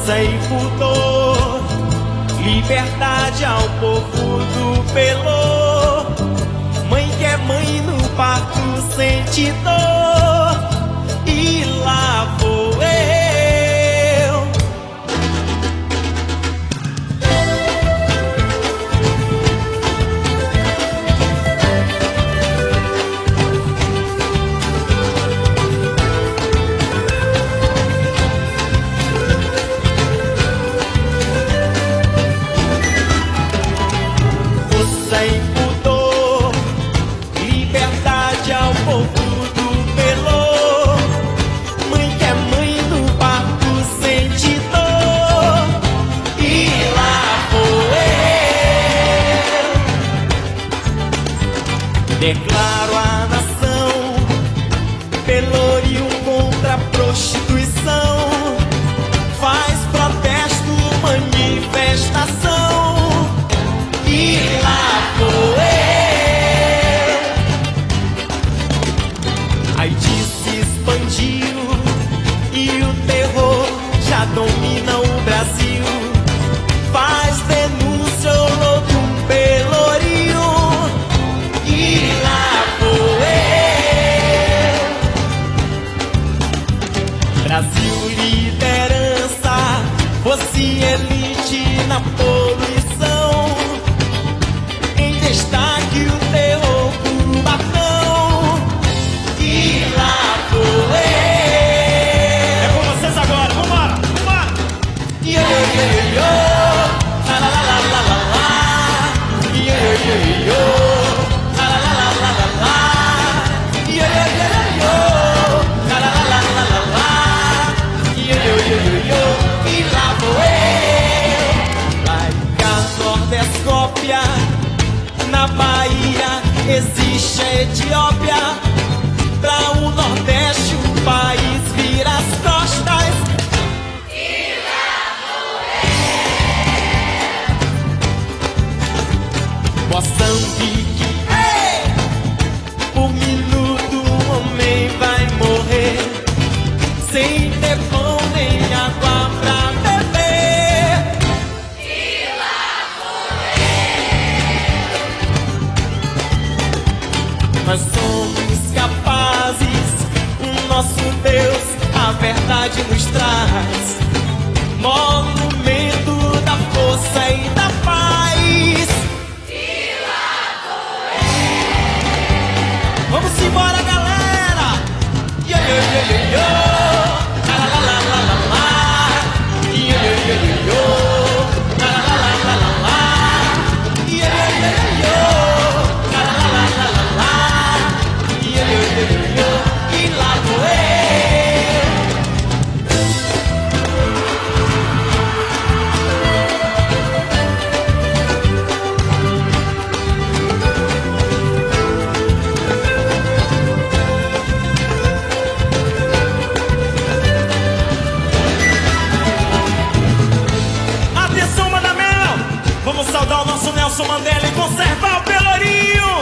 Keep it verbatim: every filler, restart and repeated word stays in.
força e pudor, liberdade ao povo do Pelô. Mãe que é mãe no parto sente dor, e lá vou eu. Força e pudor, liberdade ao povo do Pelô. Mãe que é mãe no parto sente dor, e lá vou eu. Declaro a nação Pelourinho contra a prostituição. Faz protesto, manifestação, e lá vou eu. A AIDS se expandiu e o terror já domina o Brasil. Faz denúncia ao louco um Pelourinho, e lá vou eu. Brasil liderança, fosse elite na poluição. Em destaque o terror cubatão, e lá vou eu. É com vocês agora, vambora, vambora! Yo, yo, yo, yo, la la la la la la. Yo, yo, yo, yo, la la la la la la. Yo, yo, yo, yo, la la la la la la. Yo, yo, yo, yo, e lá vou eu. Laica Nordescópia, na Bahia existe a Etiópia. Pra o Nordeste o país vira as costas, e lá vou eu. Moçambique, ei! Por minuto o homem vai morrer, sem ter pão nem água pra beber, e lá vou eu. Nós somos capazes, o nosso Deus a verdade nos traz. Monumento da força e da paz, e lá vou eu. Vamos embora, galera! Yo, yo, yo, yo, yo. La la la la la la. Yo, yo, yo, yo, yo. La la la la la la. Yo, yo, yo, yo, yo. La la la la la la. Yo, yo, yo, yo, yo. E lá vou eu. Atenção, Madamel! Vamos saudar o nosso Nelson Mandela e conservar o Pelourinho!